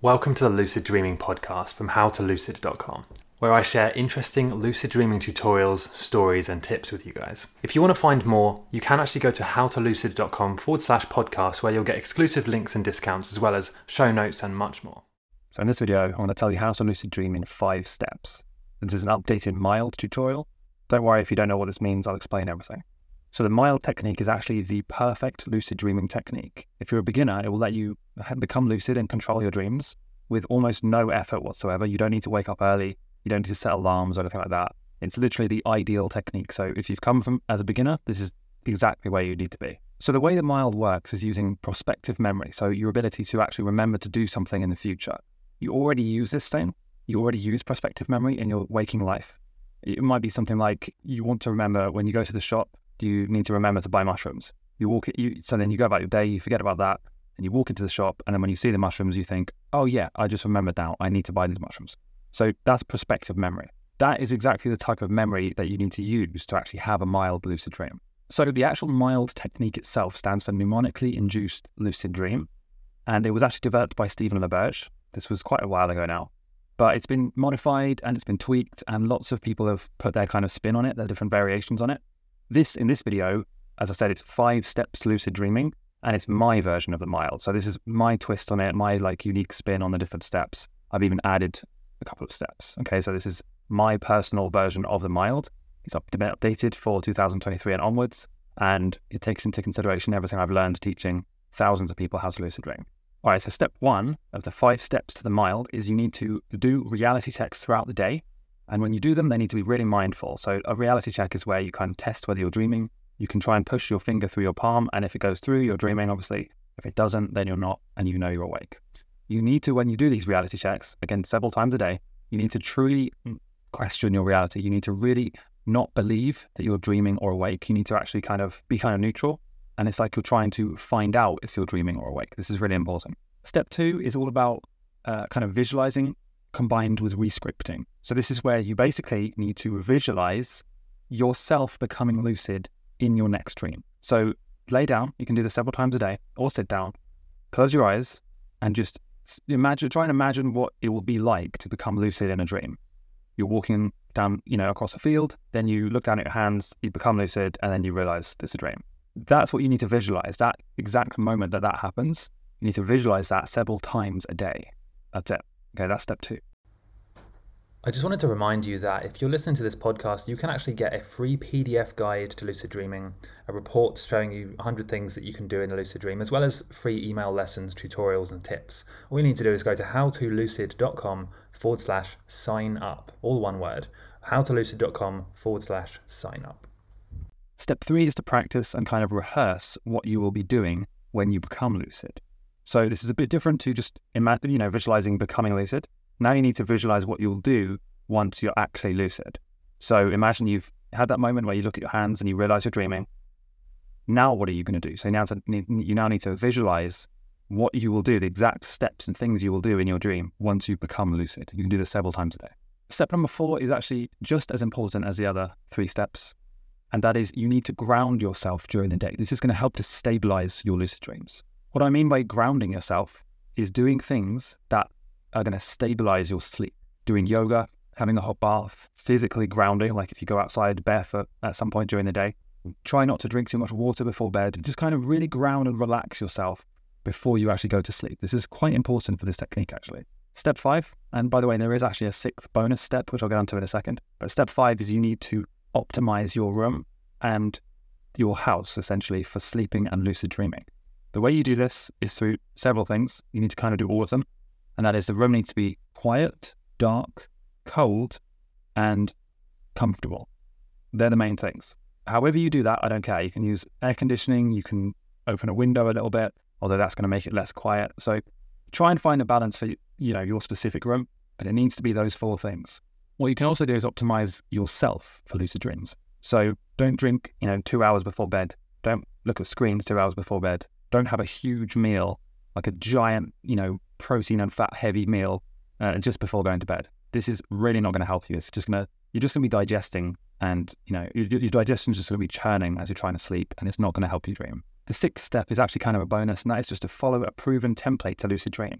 Welcome to the Lucid Dreaming podcast from howtolucid.com, where I share interesting lucid dreaming tutorials, stories, and tips with you guys. If you want to find more, you can actually go to howtolucid.com/podcast, where you'll get exclusive links and discounts, as well as show notes and much more. So in this video, I want to tell you how to lucid dream in 5 steps. This is an updated mild tutorial. Don't worry if you don't know what this means, I'll explain everything. So the mild technique is actually the perfect lucid dreaming technique. If you're a beginner, it will let you become lucid and control your dreams with almost no effort whatsoever. You don't need to wake up early. You don't need to set alarms or anything like that. It's literally the ideal technique. So if you've come from as a beginner, this is exactly where you need to be. So the way the mild works is using prospective memory. So your ability to actually remember to do something in the future. You already use this thing. You already use prospective memory in your waking life. It might be something like you want to remember when you go to the shop, you need to remember to buy mushrooms. So then you go about your day, you forget about that, and you walk into the shop, and then when you see the mushrooms, you think, oh yeah, I just remembered now, I need to buy these mushrooms. So that's prospective memory. That is exactly the type of memory that you need to use to actually have a mild lucid dream. So the actual mild technique itself stands for mnemonically induced lucid dream, and it was actually developed by Stephen LaBerge. This was quite a while ago now, but it's been modified and it's been tweaked, and lots of people have put their kind of spin on it, their different variations on it. In this video, as I said, it's 5 steps to lucid dreaming, and it's my version of the mild. So this is my twist on it, my unique spin on the different steps. I've even added a couple of steps. Okay, so this is my personal version of the mild. It's been updated for 2023 and onwards, and it takes into consideration everything I've learned teaching thousands of people how to lucid dream. All right, so step 1 of the 5 steps to the mild is you need to do reality checks throughout the day. And when you do them, they need to be really mindful. So a reality check is where you kind of test whether you're dreaming. You can try and push your finger through your palm, and if it goes through, you're dreaming, obviously. If it doesn't, then you're not, and you know you're awake. You need to, when you do these reality checks, again, several times a day, you need to truly question your reality. You need to really not believe that you're dreaming or awake. You need to actually be neutral. And it's like you're trying to find out if you're dreaming or awake. This is really important. Step 2 is all about visualizing combined with rescripting. So this is where you basically need to visualize yourself becoming lucid in your next dream. So lay down, you can do this several times a day, or sit down, close your eyes, and just try and imagine what it will be like to become lucid in a dream. You're walking down, across a field, then you look down at your hands, you become lucid, and then you realize it's a dream. That's what you need to visualize, that exact moment that happens. You need to visualize that several times a day. That's it. Okay, that's step 2. I just wanted to remind you that if you're listening to this podcast, you can actually get a free PDF guide to lucid dreaming, a report showing you 100 things that you can do in a lucid dream, as well as free email lessons, tutorials, and tips. All you need to do is go to howtolucid.com/sign up, all one word, howtolucid.com/sign up. Step 3 is to practice and rehearse what you will be doing when you become lucid. So this is a bit different to just visualizing becoming lucid. Now you need to visualize what you'll do once you're actually lucid. So imagine you've had that moment where you look at your hands and you realize you're dreaming. Now what are you going to do? So you now need to visualize what you will do, the exact steps and things you will do in your dream once you become lucid. You can do this several times a day. Step number 4 is actually just as important as the other 3 steps. And that is you need to ground yourself during the day. This is going to help to stabilize your lucid dreams. What I mean by grounding yourself is doing things that are going to stabilize your sleep. Doing yoga, having a hot bath, physically grounding, like if you go outside barefoot at some point during the day. Try not to drink too much water before bed. Just really ground and relax yourself before you actually go to sleep. This is quite important for this technique, actually. Step 5, and by the way, there is actually a 6th bonus step, which I'll get onto in a second. But step 5 is you need to optimize your room and your house, essentially, for sleeping and lucid dreaming. The way you do this is through several things. You need to do all of them. And that is the room needs to be quiet, dark, cold, and comfortable. They're the main things. However you do that, I don't care. You can use air conditioning. You can open a window a little bit, although that's going to make it less quiet. So try and find a balance for your specific room, but it needs to be those 4 things. What you can also do is optimize yourself for lucid dreams. So don't drink, 2 hours before bed. Don't look at screens 2 hours before bed. Don't have a huge meal, like a giant, protein and fat heavy meal just before going to bed. This is really not going to help you. You're just going to be digesting, and your digestion is just going to be churning as you're trying to sleep, and it's not going to help you dream. The 6th step is actually a bonus, and that is just to follow a proven template to lucid dream.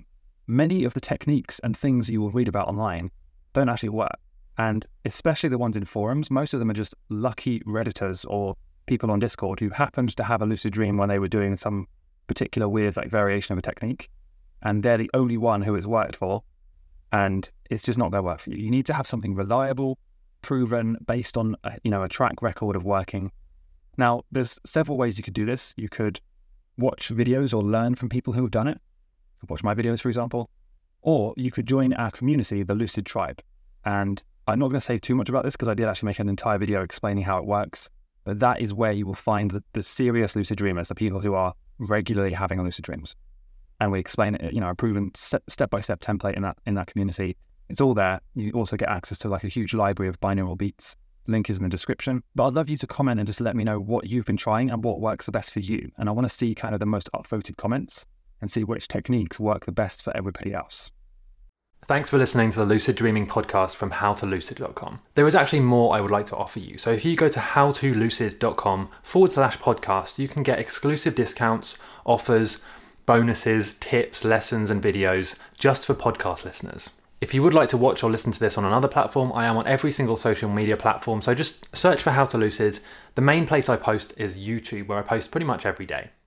many of the techniques and things you will read about online don't actually work. And especially the ones in forums, most of them are just lucky Redditors or people on Discord who happened to have a lucid dream when they were doing some particular weird variation of a technique. And they're the only one who it's worked for. And it's just not going to work for you. You need to have something reliable, proven, based on a track record of working. Now, there's several ways you could do this. You could watch videos or learn from people who have done it. You could watch my videos, for example. Or you could join our community, the Lucid Tribe. And I'm not going to say too much about this because I did actually make an entire video explaining how it works. But that is where you will find the serious lucid dreamers, the people who are regularly having lucid dreams. And we explain it, a proven step-by-step template in that community. It's all there. You also get access to a huge library of binaural beats. Link is in the description. But I'd love you to comment and just let me know what you've been trying and what works the best for you. And I want to see kind of the most upvoted comments and see which techniques work the best for everybody else. Thanks for listening to the Lucid Dreaming podcast from howtolucid.com. There is actually more I would like to offer you. So if you go to howtolucid.com/podcast, you can get exclusive discounts, offers, bonuses, tips, lessons, and videos just for podcast listeners. If you would like to watch or listen to this on another platform, I am on every single social media platform. So just search for How to Lucid. The main place I post is YouTube, where I post pretty much every day.